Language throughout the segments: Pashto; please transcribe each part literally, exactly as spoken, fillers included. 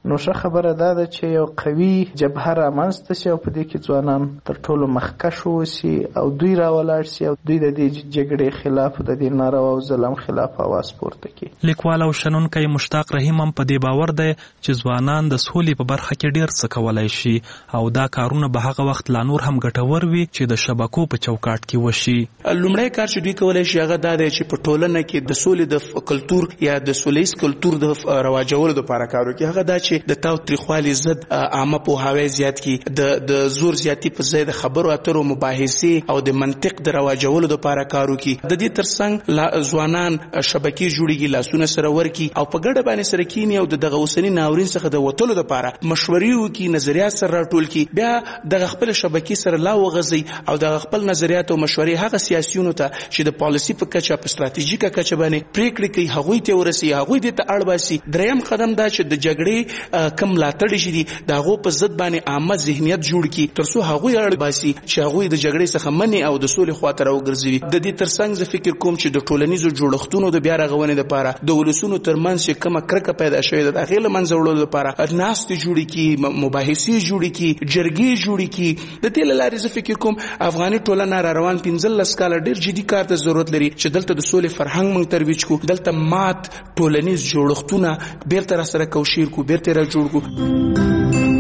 نو ښه خبره دا ده چې یو قوي جبهه رامنځته شي او په دې کې ځوانان تر ټولو مخکش واوسي او دوی راولاړ شي او دوی د دې جګړې خلاف د دې ناروا او ظلم خلاف اواز پورته کړي. لیکوال او شنونکی مشتاق رحیم هم په دې باور دی چې ځوانان د سولې په برخه کې ډېر څه کولای شي او دا کارونه به هغه وخت لا نور هم ګټور وي چې د شبکو په چوکاټ کې وشي. لومړی کار چې دوی کولای شي هغه دا دی چې په ټولنه کې د سولې د کلتور یا د سولیز کلتور د رواجولو لپاره کار وکړي. هغه دا چې د تاوتریخوالي ضد عامه پوهاوی زیات کړي، د د زور زیاتی په ځای د خبرو اترو مباحثې او د منطق د رواجولو لپاره کار وکړي. د دې ترڅنګ ځوانان شبکې جوړیږي، لاسونه سره ورکړي او په ګډه باندې سره کینی او د دغه اوسنی ناورین څخه د وتلو لپاره مشورې وکړي، نظریات سره راټول کړي، بیا د خپل شبکې سره لا وغځي او د خپل نظریات او مشورې هغه سیاسيونو ته چې د پالیسي په کچه په ستراتیژیکه کچه باندې پریکړې کوي هغوی ته ورسي، هغوی دې ته اړ باسي. دریم قدم دا چې د جګړې کم ملاتړ شي د هغو په ضد باندې عامه ذهنیت جوړ کړي تر څو هغوی اړ باسي چې هغوی د جګړې څخه منې او د سولې خواته راوګرځوي. د دې ترڅنګ زه فکر کوم چې د ټولنیزو جوړښتونو د بیا رغونې لپاره د ولسونو ترمنځ چې کومه کرکه پیدا شوې ده د هغې له منځه وړلو لپاره ناستې جوړې کړي، مباحثې جوړې کړي، جرګې جوړې کړي. د دې له لارې زه فکر کوم افغاني ټولنه را روان پنځلس کاله ډېر جدي کار ته ضرورت لري چې دلته د سولې فرهنګ موږ ترویج کړو، دلته مات ټولنیز جوړښتونه بیرته را سره کوشیر کړو، بیرته را جوړ کړو.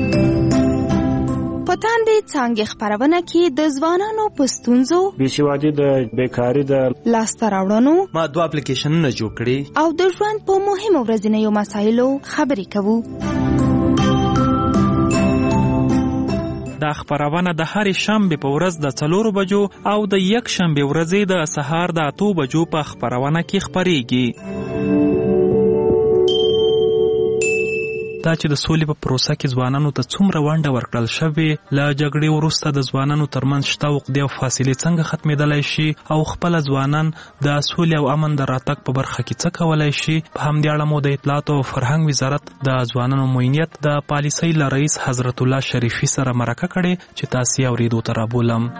په تاندې څانګې خپرونه کې د ځوانانو په ستونزو، بېسوادي د بیکاري د لاسته راوړنو، ما دوه اپلیکیشنونه جوړ کړي او د ژوند په مهمو ورځنیو مسایلو خبرې کوو. دا خپرونه د هرې شنبې په ورځ د څلورو بجو او د یک شنبې ورځې د سهار د اتو بجو په خپرونه کې خپریږي. دا چې د سولې په پروسه کې ځوانانو ته څومره ونډه ورکړل شوې، له جګړې وروسته د ځوانانو ترمنځ شته عقدې او فاصلې څنګه ختمېدلی شي او خپله ځوانان د سولې او امن د راتګ په برخه کې څه کولی شي. په همدې اړه مو د اطلاعاتو او فرهنګ وزارت د ځوانانو معینیت د پالیسۍ له رئیس حضرت الله شریفي سره مرکه کړې چې تاسې یې اورېدو ته رابولم.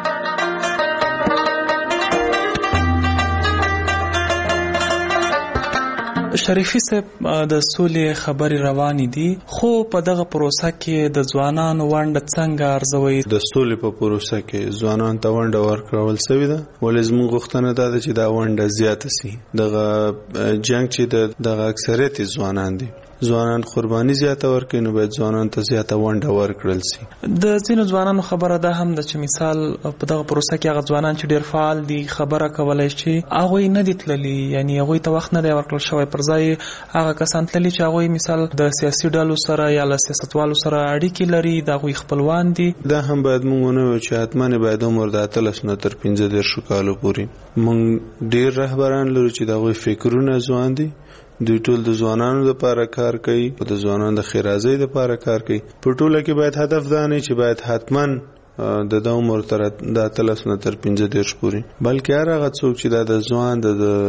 شریفي صاحب، د سولې خبرې روانې دي، خو په دغه پروسه کې د ځوانانو ونډه څنګه ارزوئ؟ د سولې په پروسه کې ځوانانو ته ونډه ورکړل شوې ده، ولې زموږ غوښتنه دا ده چې دا ونډه زیاته سي. دغه جنګ چې دغه اکثریت ځوانان دي، ځوانان قرباني زیاته ورکړي، نو باید ځوانانو ته زیاته ونډه ورکړل سي. د ځینو ځوانانو خبره ده هم ده چې مثال په دغه پروسه کې هغه ځوانان چې ډېر فعال دي، خبره کولی شي، هغوی نه دي تللي، یعنې هغوی ته وخت نه دی ورکړل شوی، پر ځای هغه کسان تللي چې هغوی مثال د سیاسي ډلو سره یا له سیاستوالو سره اړیکې لري، د هغوی خپلوان دي. دا هم باید موږ ونه وایو چې حتما باید عمر د اتلس نه تر پنځه دېرشو کالو پورې. موږ ډېر رهبران لرو چې د هغوی فکرونه ځوان دي، دوی ټول د ځوانانو لپاره کار کوي او د ځوانانو د ښېرازۍ لپاره کار کوي. په ټوله کې باید هدف دا نه چې باید حتما د د عمر تر د اتلس نه تر پنځه دېرش پورې، بلکې هر هغه څوک چې دا د ځوان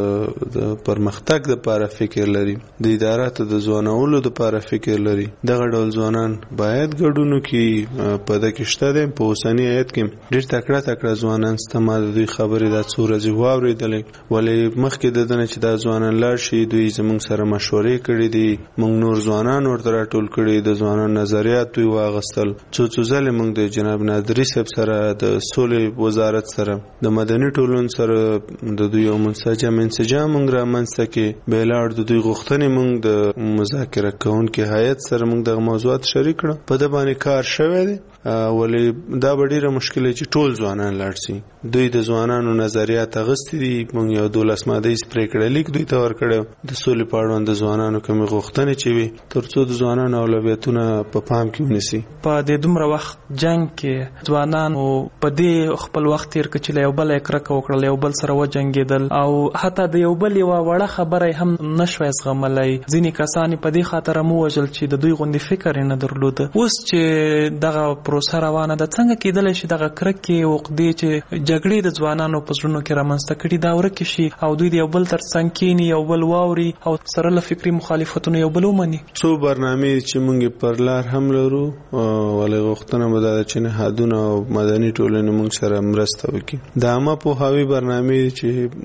د پرمختګ دپاره فکر لري، د اداراتو د ځوانولو دپاره فکر لري، دغه ډول ځوانان باید ګډون وکړي. په ده کې شته دی، په اوسني حیات کې ډېر تکړه تکړه ځوانان شته. ما د دوی خبرې دا څو ورځې واورېدلې، ولې مخکې د ده نه چې دا ځوانان لاړ شي دوی زموږ سره مشورې کړي دي، موږ نور ځوانان ورته راټول کړي، د ځوانانو نظریات دوی واغستل. څو څو ځلې موږ د جناب نادري صاحب سره، د سولې وزارت سره، د مدني ټولنو سره د دوی یو منسجم انسجام موږ رامنځته کړي. بېلاړ د دوی غوښتنې موږ د مذاکره کوونکي هیئت سره موږ دغه موضوعات شریک کړه. په ده باندې کار شوی دی، ولې دا به ډېره مشکله چې ټول ځوانان لاړ شي. دوی د ځوانانو نظریات اغوستي دي، موږ یو دولس مادهیز پرېکړه لیک دوی ته ورکړی د سولې په اړوند د ځوانانو کومې غوښتنې چې وي، تر څو د ځوانانو اولویتونه په پام کې ونیسي. په دې دومره وخت جنګ کې ځوانانو په دې خپل وخت تېر کړ چې له یو بله یې کرکه وکړل، یو بل سره وجنګېدل او حتی د یو بل یوه وړه خبره یې هم نه شوی زغملی. ځینې کسان یې په دې خاطر هم ووژل چې د دوی غوندې فکر یې نه درلوده. اوس چې دغه پروسه روانه ده، څنګه کېدلی شي دغه کرکې عقدې چې جګړې د ځوانانو په زړونو کې رامنځته کړي دا ورکې شي او دوی د یو بل تر څنګ کښېني، یو بل واوري او سره له فکري مخالفتونو یو بل ومني؟ څو برنامې چې موږ پر لار هم لرو، ولې غوښتنه به دا ده چې نهادونه او مدني ټولنې موږ سره مرسته وکړي. د عامه پوهاوي برنامې چې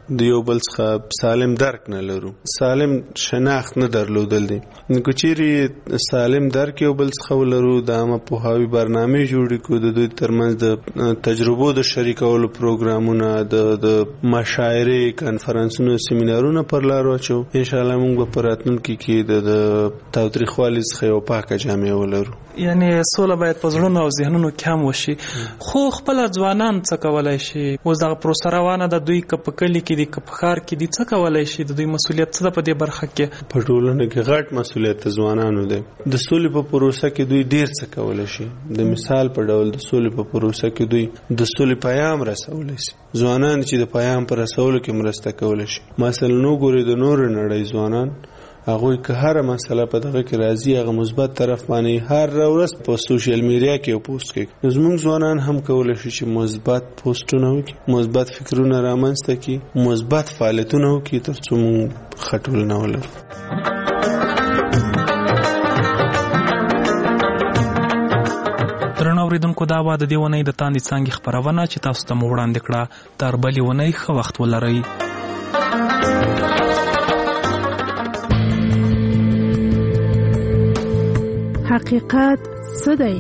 د یو بل څخه سالم درک نه لرو، سالم شناخت نه درلودل دي. نو چیرې سالم درک یو بل څخه ولرو، د عامه پوهاوي برنامه جوړ کړو، د دوی ترمنځ د تجربو د شریکولو پروګرامونه، د د مشاعرې، کنفرانسونو، سیمینارونو پر لار واچو. ان شاء الله موږ په راتلونکي کې د تاوتریخوالي څخه یو پاکه جامعه ولرو. یعنی سوله باید په زړونو او ذهنونو کې هم وشي. خو خپل ځوانان څه کولای شي؟ اوس دغه پروسه روانه ده، دوی که په کلي کې دي که په ښار کې دي، څه کولای شي؟ د دوی مسؤلیت څه ده په دې برخه کې؟ په ټولنه کې غټ مسؤلیت د ځوانانو دی. د سولې په پروسه کې دوی ډیر څه کولای شي. د مثال په ډول د سولې په پروسه کې دوی د سولې پیغام رسولای شي. ځوانان چې د پیغام پر رسولو کې مرسته کولای شي. مثلا نو ګوري د نور نړۍ ځوانان هغه که هر مسله په دغه کې راځي، هغه مثبت طرف باندې هر ورځ په سوشل میډیا کې پوسټ کوي. زموږ ځوانان هم کولای شي چې مثبت پوسټونه وکړي، مثبت فکرونه رامنځته کړي، مثبت فعالیتونه وکړي، ترڅو موږ خټول نه ولرو. درنو اوریدونکو، دا به د دې ونې د تاندې څانګې خپرونه چې تاسو ته مو وړاندې کړه. تر بلې ونې ښه وخت ولرئ. حقیقت څه دی؟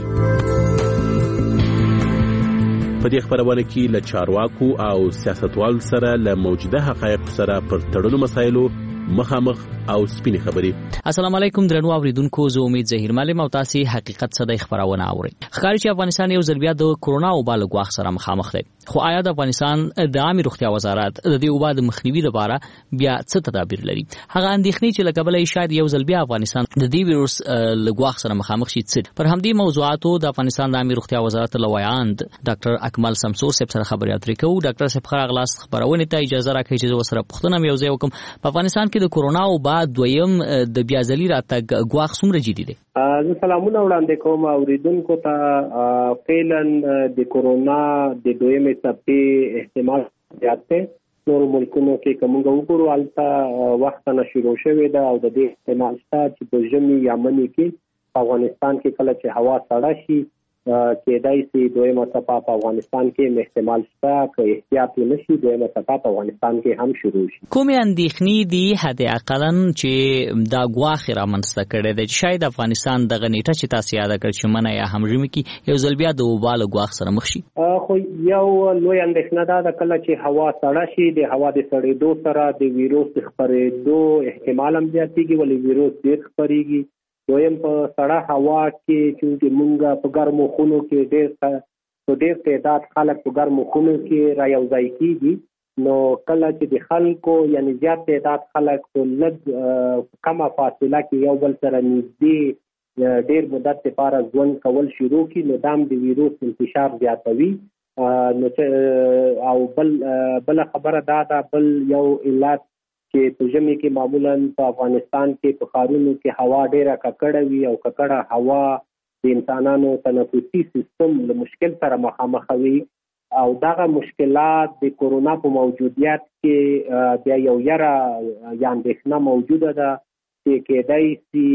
په دې خبرونه کې له چارواکو او سیاستوالو سره له موجوده حقایق سره پر تړلو مسایلو مخامخ او سپینې خبرې. السلام علیکم درنو اوریدونکو، زه امید ظهیر معلم او تاسو حقیقت څه دی خبرونه اورئ. ښکاري چې افغانستان یو ځل بیا د کورونا وبا له ګواښ سره مخامخ دی. خو آیا د افغانستان د عامه روغتیا وزارت د دې وبا د مخنیوي لپاره بیا څه تدابیر لري؟ هغه اندېښنې چې لکه بلې شاید یو ځل بیا افغانستان د دې ویروس له ګواښ سره مخامخ شي. پر همدې موضوعاتو د افغانستان د عامه روغتیا وزارت لویاند ډاکټر اکمل سمسور صاحب سره خبرې اترې کوو. ډاکټر صاحب خیر اغلاس خبرونه ته اجازه راکړئ چې زه سره پوښتنه مې یو ځای وکم. په افغانستان کې د کورونا وبا دویم د بیا ځلې راتګ ګواښ څومره جدي دی؟ زه سلامونه وړاندې کوم اوریدونکو ته. فعلا د کورونا د دویمې څپې احتمال زیات دی. نور ملکونو کې که موږ وګورو هلته وخت نه شروع شوې ده او د دې احتمال شته چې په ژمي یا مني کې په افغانستان کې کله چې هوا سړه شي کېدای شي دویمه څپه په افغانستان کې احتمال شته. که احتیاط ونه شي دویمه څپه په افغانستان کې هم شروع شي. کومې اندېښنې دي حد اقلا چې دا ګواښ رامنځته کړی دی چې شاید افغانستان دغه نیټه چې تاسو یاده کړ چې منی یا هم ژمي کې یو ځل بیا د وبا له ګواښ سره مخ شي؟ خو یو لوی اندېښنه دا ده کله چې هوا سړه شي د هوا د سړېدو سره د ویروس د خپرېدو احتمال هم زیاتېږي، ولې ویروس ډېر خپرېږي. دویم په سړه هوا کې چې موږ په ګرمو خونو کې ډېر په ډېر تعداد خلک په ګرمو خونو کې را یو ځای کېږي، نو کله چې د خلکو یعنی زیات تعداد خلک په لږ کمه فاصله کې یو بل سره نږدې ډېر مدت لپاره ژوند کول شروع کړي، نو دا هم د ویروس انتشار زیاتوي. نو او بل بله خبره دا ده، بل یو علت چې په ژمي کې معمولا په افغانستان کې په ښارونو کې هوا ډېره ککړه وي او ککړه هوا د انسانانو تنفسي سیستم له مشکل سره مخامخ وي او دغه مشکلات د کورونا په موجودیت کې بیا یو یره یا اندېښنه موجوده ده چې کېدای شي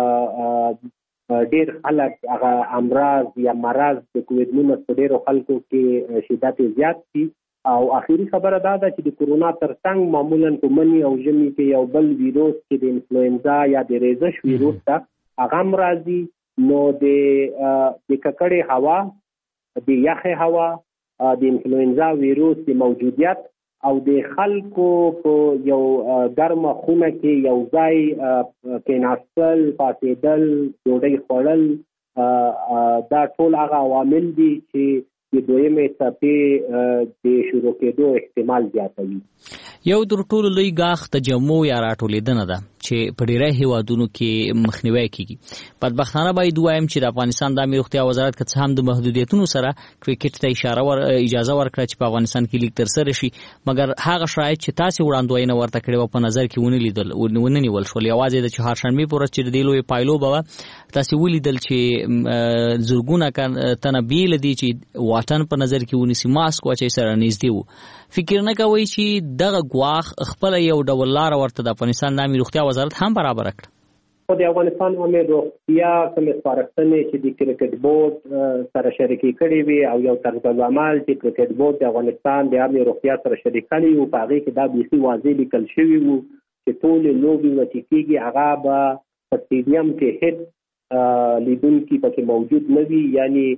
ډېر خلک هغه امراض یا مرض د کووډ نولس په ډېرو خلکو کې شدت زیات شي. او اخیری خبره دا ده چې د کورونا ترڅنګ معمولا په مني او ژمي کې یو بل ویروس چې د انفلوئنزا یا د ریزش ویروس ده هغه هم راځي. نو د د ککړې هوا، د یخې هوا، د انفلوئنزا ویروس د موجودیت او د خلکو په یو ګرمه خونه کې یو ځای کېناستل، پاڅېدل، ډوډۍ خوړل، دا ټول هغه عوامل دي چې د دویمې څپې د شروع کېدو احتمال زیاتوي. یو در ټولو لوی ګواښ تجمع یا راټولېدنه ده چې په ډېری هېوادونو کې مخنیوی کېږي. بدبختانه باید ووایم چې د افغانستان د عامې روغتیا وزارت که څه هم د محدودیتونو سره کرکټ ته اشاره ور اجازه ورکړه چې په افغانستان کې لیګ ترسره شي، مګر هغه شرایط چې تاسې وړاندوینه ورته کړې وه په نظر کې ونه لیدل ونه نیول شول. یوازې د چهارشنبې په ورځ چې د دې لویې پایلو به وه تاسې ولیدل چې زرګونه تنه بیله دي چې واټن په نظر کې ونیسي، ماسک واچوي، سره نږدې وو. فکر نه کوئ چې دغه ګواښ خپله یو ډول لاره ورته د افغانستان د عامې روغتیا وزارت هم برابره کړه؟ خو د افغانستان عامه روغتیا کوم سپارښتنې چې د کرکټ بورډ سره شریکي کړي وي او یو طرز عمل چې کرکټ بورډ د افغانستان د عامه روغتیا سره شریک کړي وو، په هغه کې دا بیخي واضح لیکل شوی وو چې ټول لوبي و چې کېږي هغه به په سټیډیم کې هیڅ لیدونکي پکې موجود نه وي، یعنی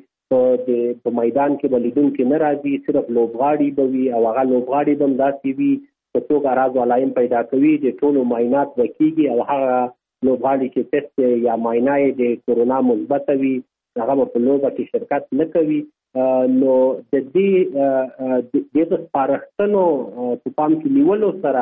په میدان کې به لیدونکي نه راځي، صرف لوبغاړي به وي او هغه لوبغاړي به هم داسې وي په څوک راز علایم پیدا کوي د ټولو معاینات به کېږي او هغه لوبغاړي چې ټیسټ یا معاینه یې د کورونا مثبت وي هغه به په لوبه کې شرکت نه کوي. نو د دې د سپارښتنو په پام کې نیولو سره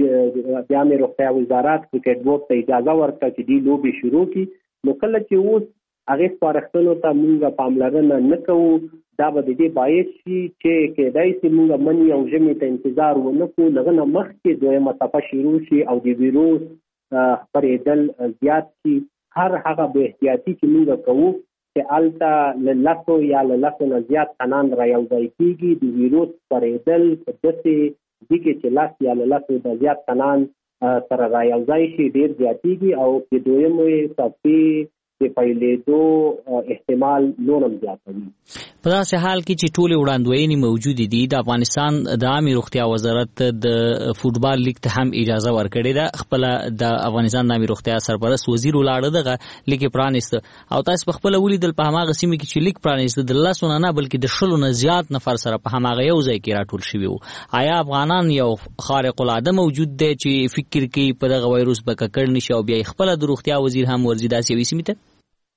د عامه روغتیا وزارت کرکټ بورډ ته اجازه ورکړه چې دې لوبې شروع کړي. نو کله چې اوس هغې سپارښتنو ته موږ پاملرنه نه کوو، دا به د دې باعث شي چې کېدای شي موږ مني او ژمي ته انتظار ونه کړو، له هغه نه مخکې دویمه څپه شروع شي او د ویروس خپرېدل زیات شي. هر هغه بې احتیاطي چې موږ کوو چې هلته له لسو یا له لسو نه زیات خانان را یو ځای کېږي، د ویروس خپرېدل په داسې دي کې چې لس یا له لسو نه زیات خانان سره را یو ځای شي ډېر زیاتېږي او د دویمې څپې د پیلېدو احتمال نور هم زیاتوي. په داسې حال کې چې ټولې وړاندوینې موجودې دي، د افغانستان د عامې روغتیا وزارت د فوټبال لیګ ته هم اجازه ورکړې ده. خپله د افغانستان د عامې روغتیا سرپرست وزیر ولاړه دغه لیګ یې پرانیسته او تاسو په خپله ولیدل په هماغه سیمه کې چې لیګ پرانیسته د لسو نه نه بلکې د شلو نه زیات نفر سره په هماغه یو ځای کې راټول شوي وو. آیا افغانان یو خارق العاده موجود دی چې فکر کوي په دغه وایروس به ککړ نشي او بیا یې خپله د روغتیا وزیر هم ورځي داسې یوې سیمې ته؟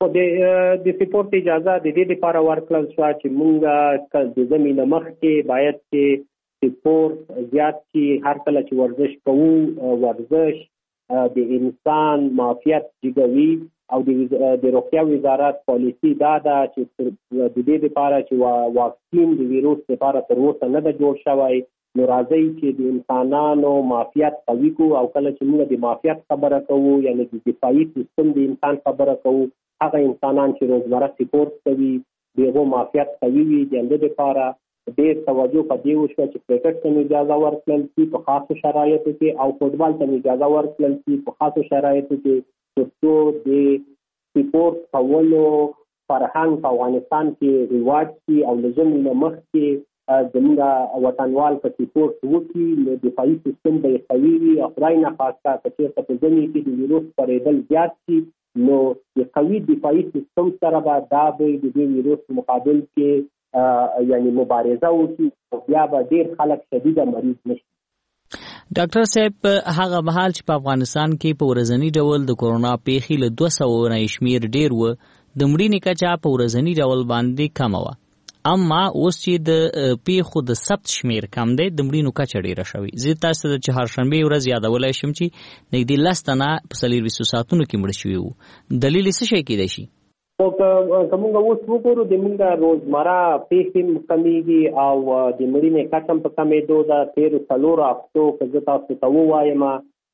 د سپورت اجازه د دې لپاره ورکړل شوه چې موږ د ژمي نه مخکې باید چې سپورت زیات شي. هر کله چې ورزش کوو، ورزش د انسان معافیت جګوي او د روغتیا وزارت پالیسي دا ده چې د دې لپاره چې واکسین د ویروس لپاره تر اوسه نه ده جوړ شوی. نو راځئ چې د انسانانو معافیت قوي کړو او کله چې موږ د معافیت خبره کوو یعنی د دفاعي سیستم د انسان خبره کوو، هغه انسانان چې روزمره سپورت کوي د هغو معافیت قوي وي. د همدې لپاره ډېر توجه په دې وشوه چې کرکټ ته اجازه ورکړل شي په خاصو شرایطو کې او فوټبال ته اجازه ورکړل شي په خاصو شرایطو کې، تر څو د سپورت کولو فرهنګ په افغانستان کې رواج شي او له ژمي نه مخکې زموږ وطنوال په سپورت وکړي نو دفاعي سیستم به یې قوي وي. او خدای ناخواسته که چېرته په ژمي کې د ویروس خپرېدل زیات شي نو د قوي دفاعي سیستم سره به دا به د دې ویروس مقابل کې یعنی مبارزه وکړي او بیا به ډېر خلک شدیده مریض نشي. ډاکټر صاحب، هغه مهال چې په افغانستان کې په ورځني ډول د کورونا پیښې له دوه سوو نه شمېر ډېر و، د مړینې کچه په ورځني ډول باندې کمه وه، اما اوس چې د پیښو د ثبت شمېر کم دی د مړینو کچه ډېره شوې. زه تاسو ته د چهارشنبې ورځ یادولی شم چې نږدې لس تنه په څلېرویشتو ساعتونو کې مړه شوي وو. دلیل یې څه شی کیدای شي؟ که موږ اوس وګورو د موږ روزمره پیښې هم کمیږي او د مړینې کچه هم په کمېدو ده. تېرو څلورو هفتو که زه تاسو ته ووایم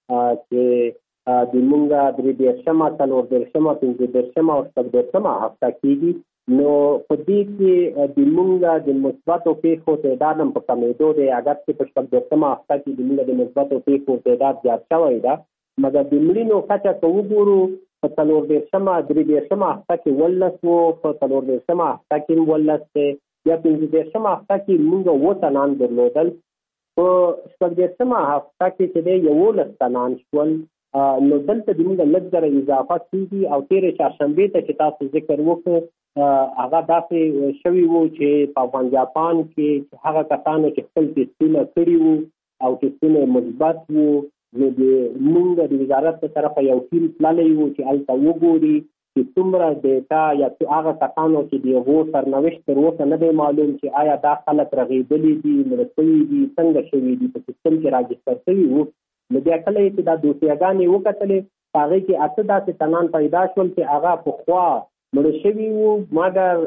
چې د موږ درې دېرشمه، څلور دېرشمه، پنځه دېرشمه او شپږ دېرشمه هفته کېږي، نو په دې کې د موږ د مثبتو پیښو تعداد هم په کمېدو دی. اگر چې په شپږ دېرشمه هفته کې د موږ د مثبتو پیښو تعداد زیات شوی ده، مګر د مړینو کچه که وګورو په څلور دېرشمه درې دېرشمه هفته کې ولس و، په څلور دېرشمه هفته کې هم ولس دی، بیا پنځه دېرشمه هفته کې موږ اووه تنان درلودل، په شپږ دېرشمه هفته کې چې دی یولس تنان شول. نو دلته د موږ لږ زره اضافه کېږي او تېرې چهارشنبې ته چې تاسو ذکر وکړو هغه داسې شوي وو چې په افغان جاپان کې هغه کسانو چې خپل ټسټونه کړي وو او ټسټونه مثبت وو، نو د موږ د وزارت په طرفه یو ټیم تللی وو چې هلته وګوري چې څومره ډیټا یا هغه کسانو چې د هغو سرنوشت تر اوسه نه دی معلوم چې آیا دا خلک رغېدلي دي، مړه شوي دي، څنګه شوي دي، په سیستم کې راجستر شوي وو. نو بیا کله چې دا دوسیهګانې وکتلې په هغې کې اته داسې تنان پیدا شول چې هغه پخوا مړه شوي وو، مګر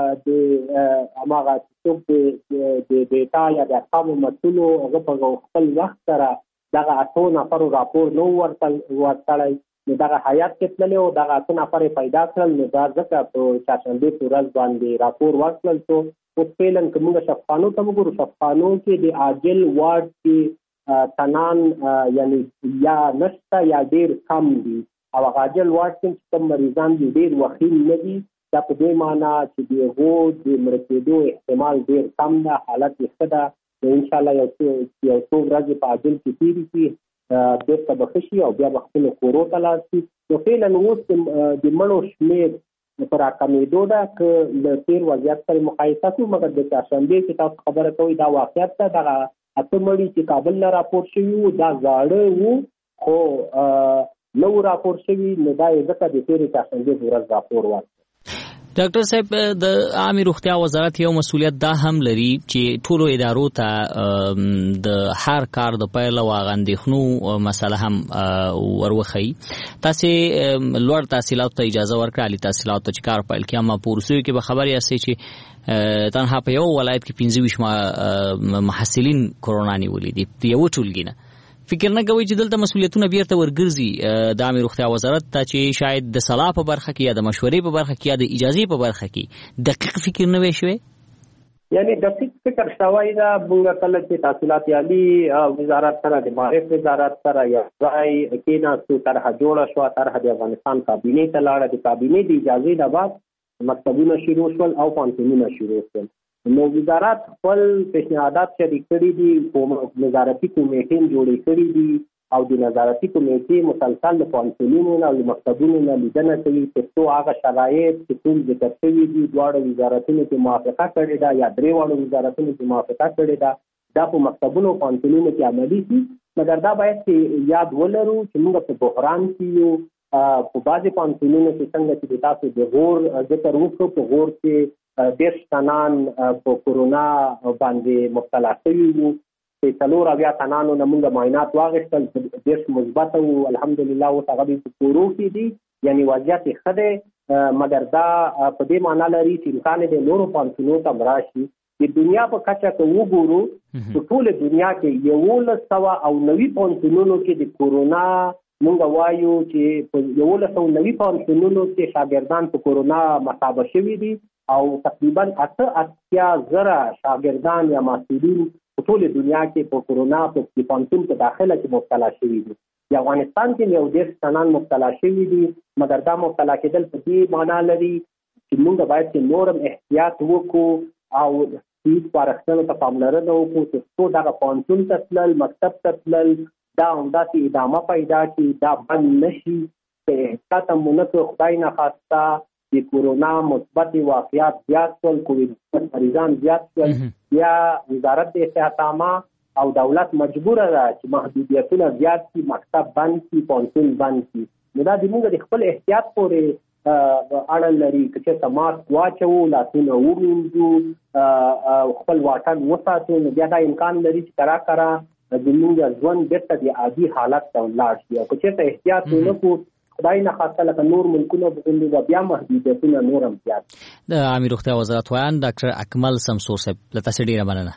د هماغه څوک د ډیټا یا د ارقامو مسؤلو هغه په خپل وخت سره دغه اتو نفرو راپور نه و ورکړی، نو دغه حیات کې تللی و، دغه اته نفر یې پیدا کړل. نو دا ځکه په چهارشنبې په ورځ باندې راپور ورکړل شو. اوس فعلا که موږ شفخانو ته وګورو، شفخانو کې د عاجل وارډ کې تنان یعنی یا نشته یا ډېر کم دي. او هغه عاجل واټسن چې کوم مریضان دي ډېر وخیم نه دي، دا په دې معنا چې د هغو د مړه کېدو احتمال ډېر کم ده، حالت یې ښه ده. نو انشاءالله یو څو یو څو ورځې په عاجل کې تېرې شي، بېرته به ښه شي او بیا به خپلو کورو ته لاړ شي. نو فعلا اوس د مړو شمېر په راکمېدو ده که له تېر وضعیت سره مقایسه کړو. مګر د چهارشنبې چې تاسو خبره کوئ دا واقعیت ده. دغه اته مړي چې کابل نه راپور شوي وو دا زاړه وو، خو نو راپور شوي، نو دا یې ځکه د تېرې چهارشنبې په ورځ راپور ورکړ. ډاکټر صاحب، د عامه روغتیا وزارت یو مسؤلیت دا هم لري چې ټولو ادارو ته د هر کار د پیل او غندښنو مسله هم وروخی. تاسو لوړ تحصیلات ته اجازه ورکړه، عالی تحصیلات ته چې کار پیل کړي، اما پورسوي کې به خبري اسي چې تنها په یو ولایت کې پنځه ویشت محصلین کرونا نیولې دي په یو ټولګي نه. فکر نه کوي چې دلته مسؤلیتونه بیرته ورګرځي د عامه روغتیا وزارت ته چې شاید د صلاح په برخه کې یا د مشورې په برخه کې یا د اجازه په برخه کې دقیق فکر نه وي شوی؟ یعنی دقیق فکر شوی دا موږ کله چې تحصیلات عالی وزارت سره د معارف وزارت سره یو ځای کېناستو، طرحه جوړه شوه، طرحه د افغانستان کابینې ته لاړه، د کابینې د اجازې نه بعد مکتبونه شروع شول او پوهنتونونه شروع شول. نو وزارت خپل پیشنهادات شریک کړي دي، نظارتي کمیټې جوړې کړي دي او د نظارتي کمیټې مسلسل د پوهنتونونو او د مکتبونو نه لیدنه کوي ترڅو هغه شرایط چې ټول ذکر شوي دي دواړو وزارتونو کې موافقه کړې ده یا درې واړو وزارتونو کې موافقه کړې ده، دا په مکتبونو او پوهنتونونو کې عملي شي. مګر دا باید چې یاد ولرو چې موږ په بحران کې یو. په بعضې پوهنتونونو کې څنګه چې د تاسو د غور ذکر وکړو، په غور کې دېرش تنان په کورونا باندې مبتلا شوي وو، چې څلور اویا تنانو نه موږ معاینات واخیستل، دېرش مثبت وو، الحمدلله اوس هغه په کورو کې دي، یعنی وضعیت یې ښه دی. مګر دا په دې معنا لري چې امکان د نورو پوهنتونونو ته راشي. د دنیا په کچه که وګورو په ټوله دنیا کې یولس سوه او نوي پوهنتونونو کې د کورونا مونږ وایو چې په یولس سوه نوي پوهنتونونو کې شاګردان په کورونا مصابه شوي دي او تقریبا اته اتیا زره شاګردان یا محصلین په ټوله دنیا کې په کورونا په پوهنتون په داخله کې مبتلا شوي دي. د افغانستان کې یو دېرش تنان مبتلا شوي دي، مګر دا مبتلا کېدل په دې معنا لري چې مونږ باید چې نورم احتیاط وکړو او هیڅ سپارښتنو ته پاملرنه وکړو ترڅو دغه پوهنتون ته تلل، مکتب ته تلل دا همداسې ادامه پیدا کړي، دا بند نه شي. که احتیاط هم ونه کړو، خدای نخواسته د کورونا مثبت واقعات زیات شول، کووډ مریضان زیات شول، یا وزارت د صحت عامه او دولت مجبوره ده چې محدودیتونه زیات کړي، مکتب بند کړي، پوهنتون بند کړي. نو دا د موږ د خپل احتیاط پورې اړه لري. که چېرته ماسک واچوو، لاسونه ومینځو، خپل واټن وساتو، نو بیا دا امکان لري چې کرا کرا زموږ ژوند بیرته د عادي حالت ته ولاړ شي. او که چېرته احتیاط ونه کړو، خدای نه خواسته لکه نور ملکونه به بیا محدودیتونه نور هم زیات. د عامه روغتیا وزارت وایان ډاکټر اکمل سمسور صاحب له تاسو ډیره مننه.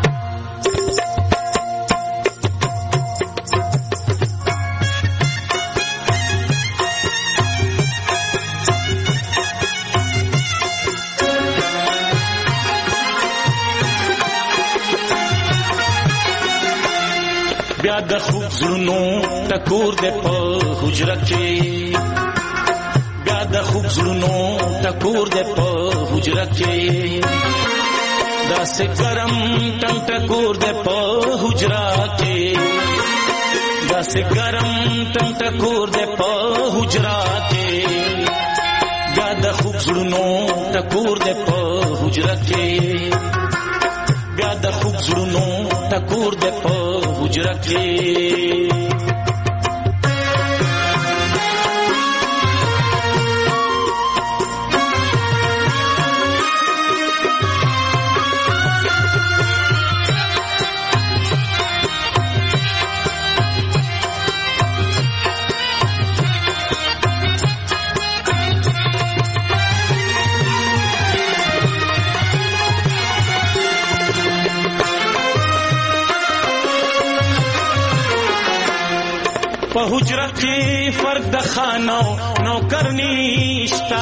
بیا د خوب زړونو ټکور دې په حجره کې، بیا د خوب زړونو ټکور دې په حجره کې، داسې ګرم ټنګ ټکور دې په حجره کې، داسې ګرم ټنګ ټکور دې په حجره کې، بیا د خوب زړونو ټکور دې په حجره کې، بیا د خوب زړونو ټکور دې په حجره کې. په حجره کې فرق د خانو نوکر نشتا،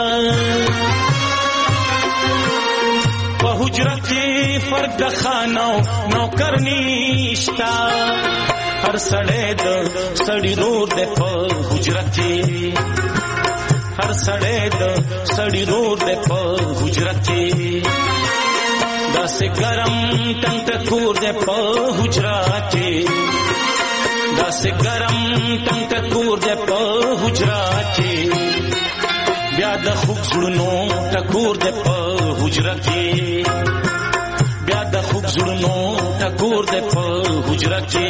په حجره کې فرق د خانو نوکر نشتا، هر سړی د سړی رور دی په حجره کې هر سړی د سړی رور دی په حجره کې داسې ګرم ټنګ ټکور دی په حجره کې داسې ګرم ټنګ ټکور دی په حجره کې بیا د خوږ زړونو ټکور دی په حجره کې بیا د خوږ زړونو ټکور دی په حجره کې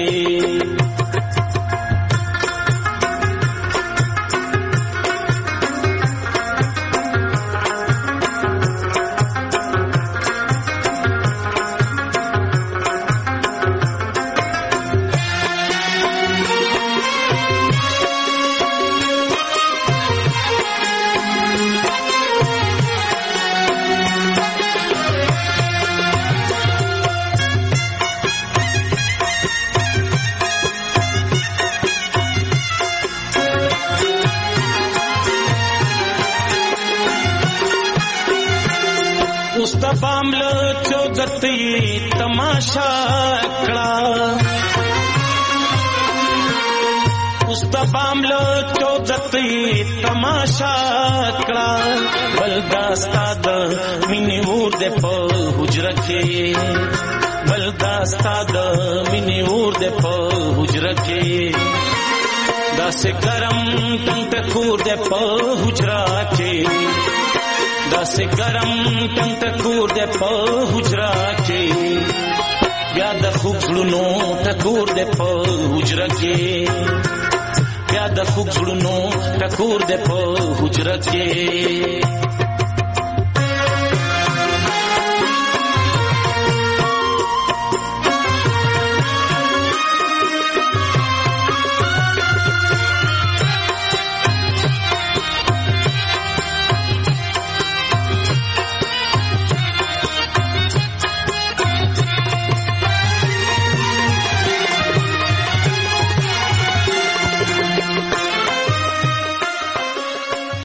तमाशा कड़ा उस बामलो चौदती तमाशा कड़ा बलदास्ताद मिनी ऊर दे प हुजरा के बलदास्ताद मिनी ऊर दे प हुजरा के दासे गरम टंग टकूर दे प हुजरा के दासे गरम टंग टकूर दे प हुजरा के بیا د خوږ زړونو ټکور دی په حجره کې بیا د خوږ زړونو ټکور دی په حجره کې